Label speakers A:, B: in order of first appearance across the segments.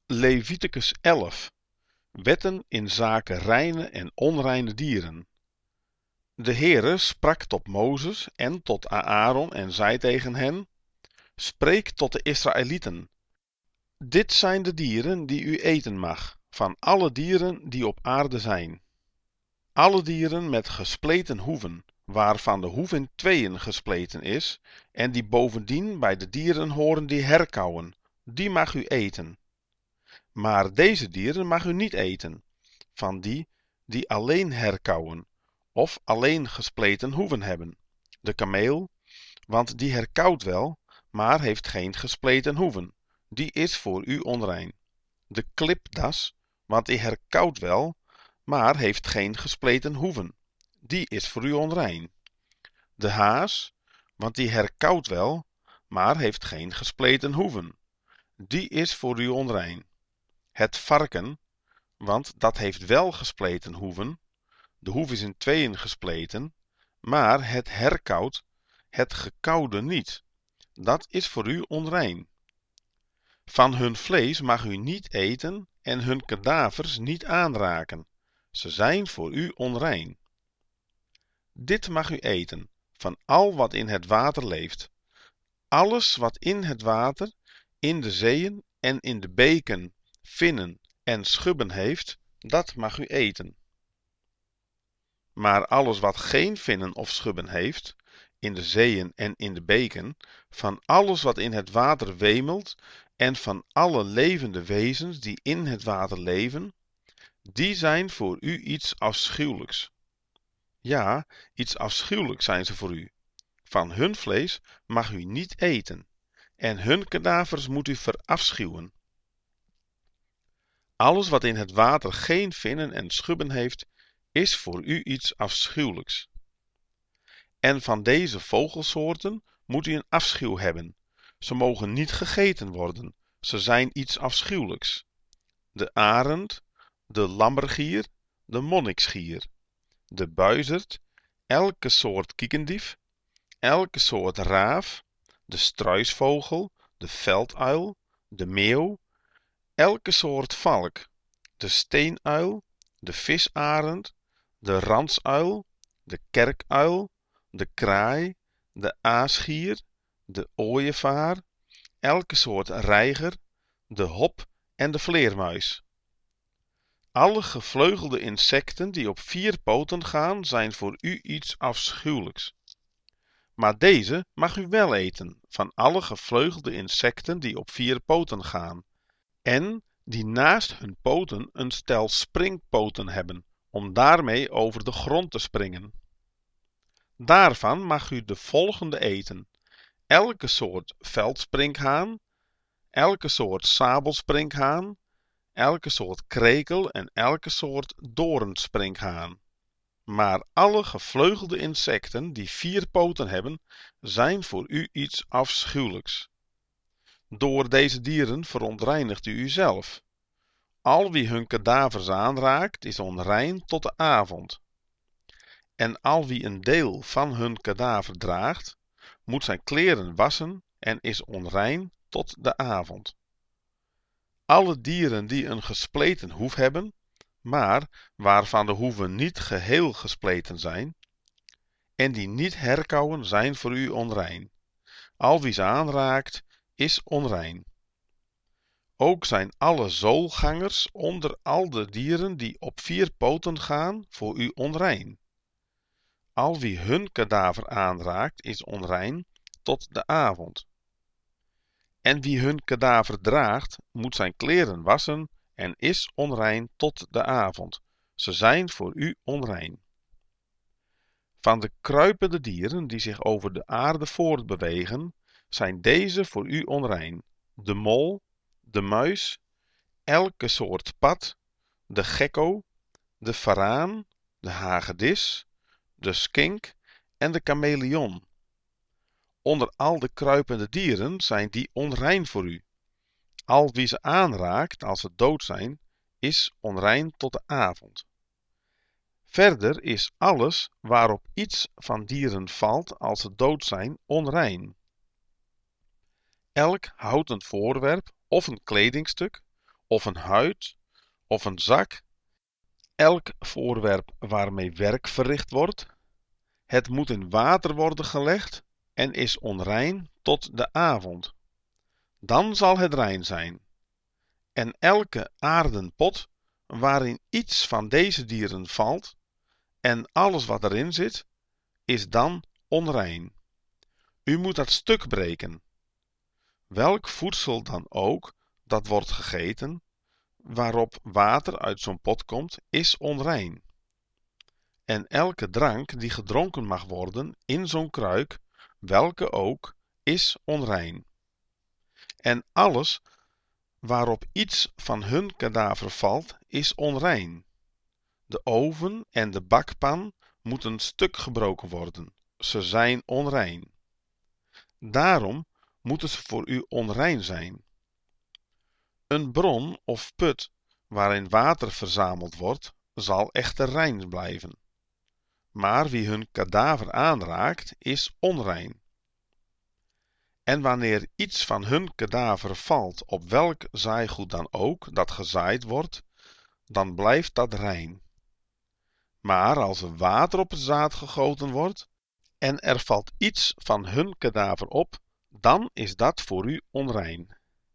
A: Leviticus 11. Wetten in zaken reine en onreine dieren. De Heere sprak tot Mozes en tot Aaron en zei tegen hen: Spreek tot de Israëlieten. Dit zijn de dieren die u eten mag, van alle dieren die op aarde zijn. Alle dieren met gespleten hoeven, waarvan de hoef in tweeën gespleten is, en die bovendien bij de dieren horen die herkauwen, die mag u eten. Maar deze dieren mag u niet eten, van die alleen herkauwen, of alleen gespleten hoeven hebben. De kameel, want die herkauwt wel, maar heeft geen gespleten hoeven, die is voor u onrein. De klipdas, want die herkauwt wel, maar heeft geen gespleten hoeven, die is voor u onrein. De haas, want die herkauwt wel, maar heeft geen gespleten hoeven, die is voor u onrein. Het varken, want dat heeft wel gespleten hoeven, de hoef is in tweeën gespleten, maar het herkauwt, het gekauwde niet, dat is voor u onrein. Van hun vlees mag u niet eten en hun kadavers niet aanraken, ze zijn voor u onrein. Dit mag u eten, van al wat in het water leeft. Alles wat in het water, in de zeeën en in de beken, vinnen en schubben heeft, dat mag u eten. Maar alles wat geen vinnen of schubben heeft, in de zeeën en in de beken, van alles wat in het water wemelt en van alle levende wezens die in het water leven, die zijn voor u iets afschuwelijks. Ja, iets afschuwelijks zijn ze voor u. Van hun vlees mag u niet eten, en hun kadavers moet u verafschuwen. Alles wat in het water geen vinnen en schubben heeft, is voor u iets afschuwelijks. En van deze vogelsoorten moet u een afschuw hebben. Ze mogen niet gegeten worden, ze zijn iets afschuwelijks. De arend, de lammergier, de monniksgier, de buizerd, elke soort kiekendief, elke soort raaf, de struisvogel, de velduil, de meeuw, elke soort valk, de steenuil, de visarend, de ransuil, de kerkuil, de kraai, de aasgier, de ooievaar, elke soort reiger, de hop en de vleermuis. Alle gevleugelde insecten die op 4 poten gaan, zijn voor u iets afschuwelijks. Maar deze mag u wel eten, van alle gevleugelde insecten die op 4 poten gaan, en die naast hun poten een stel springpoten hebben, om daarmee over de grond te springen. Daarvan mag u de volgende eten: elke soort veldsprinkhaan, elke soort sabelsprinkhaan, elke soort krekel en elke soort doornsprinkhaan. Maar alle gevleugelde insecten die 4 poten hebben, zijn voor u iets afschuwelijks. Door deze dieren verontreinigt u uzelf. Al wie hun kadavers aanraakt, is onrein tot de avond. En al wie een deel van hun kadaver draagt, moet zijn kleren wassen en is onrein tot de avond. Alle dieren die een gespleten hoef hebben, maar waarvan de hoeven niet geheel gespleten zijn, en die niet herkauwen, zijn voor u onrein. Al wie ze aanraakt, is onrein. Ook zijn alle zoolgangers onder al de dieren die op 4 poten gaan, voor u onrein. Al wie hun kadaver aanraakt, is onrein tot de avond. En wie hun kadaver draagt, moet zijn kleren wassen en is onrein tot de avond. Ze zijn voor u onrein. Van de kruipende dieren die zich over de aarde voortbewegen, zijn deze voor u onrein: de mol, de muis, elke soort pad, de gekko, de varaan, de hagedis, de skink en de chameleon. Onder al de kruipende dieren zijn die onrein voor u. Al wie ze aanraakt als ze dood zijn, is onrein tot de avond. Verder is alles waarop iets van dieren valt als ze dood zijn, onrein. Elk houten voorwerp of een kledingstuk of een huid of een zak, elk voorwerp waarmee werk verricht wordt. Het moet in water worden gelegd en is onrein tot de avond. Dan zal het rein zijn. En elke aarden pot waarin iets van deze dieren valt en alles wat erin zit, is dan onrein. U moet dat stuk breken. Welk voedsel dan ook dat wordt gegeten, waarop water uit zo'n pot komt, is onrein. En elke drank die gedronken mag worden in zo'n kruik, welke ook, is onrein. En alles waarop iets van hun kadaver valt, is onrein. De oven en de bakpan moeten stuk gebroken worden. Ze zijn onrein. Daarom moeten ze voor u onrein zijn. Een bron of put waarin water verzameld wordt, zal echter rein blijven. Maar wie hun kadaver aanraakt, is onrein. En wanneer iets van hun kadaver valt op welk zaaigoed dan ook dat gezaaid wordt, dan blijft dat rein. Maar als er water op het zaad gegoten wordt en er valt iets van hun kadaver op, dan is dat voor u onrein.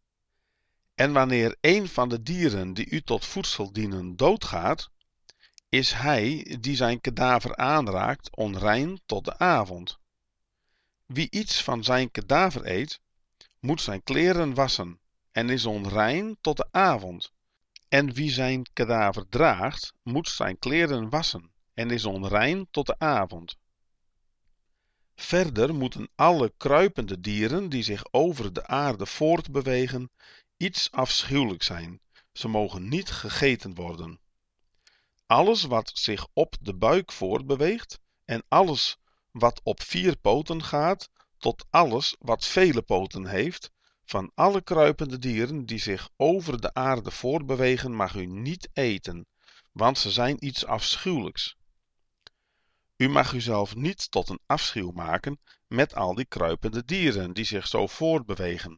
A: En wanneer een van de dieren die u tot voedsel dienen doodgaat, is hij die zijn kadaver aanraakt onrein tot de avond. Wie iets van zijn kadaver eet, moet zijn kleren wassen en is onrein tot de avond. En wie zijn kadaver draagt, moet zijn kleren wassen en is onrein tot de avond. Verder moeten alle kruipende dieren die zich over de aarde voortbewegen, iets afschuwelijks zijn. Ze mogen niet gegeten worden. Alles wat zich op de buik voortbeweegt en alles wat op 4 poten gaat, tot alles wat vele poten heeft, van alle kruipende dieren die zich over de aarde voortbewegen, mag u niet eten, want ze zijn iets afschuwelijks. U mag uzelf niet tot een afschuw maken met al die kruipende dieren die zich zo voortbewegen.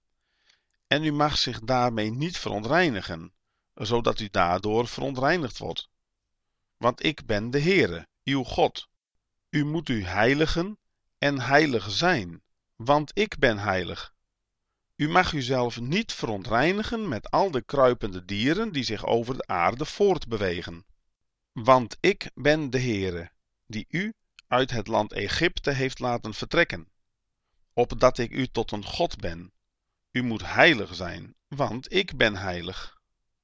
A: En u mag zich daarmee niet verontreinigen, zodat u daardoor verontreinigd wordt. Want ik ben de Heere, uw God. U moet u heiligen en heilig zijn, want ik ben heilig. U mag uzelf niet verontreinigen met al de kruipende dieren die zich over de aarde voortbewegen. Want ik ben de Heere, die u uit het land Egypte heeft laten vertrekken, opdat ik u tot een God ben. U moet heilig zijn, want ik ben heilig.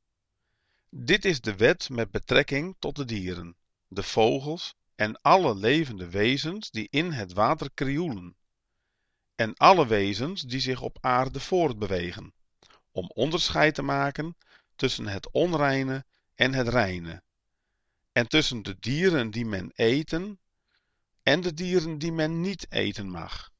A: Dit is de wet met betrekking tot de dieren, de vogels en alle levende wezens die in het water krioelen, en alle wezens die zich op aarde voortbewegen, om onderscheid te maken tussen het onreine en het reine, en tussen de dieren die men eten en de dieren die men niet eten mag.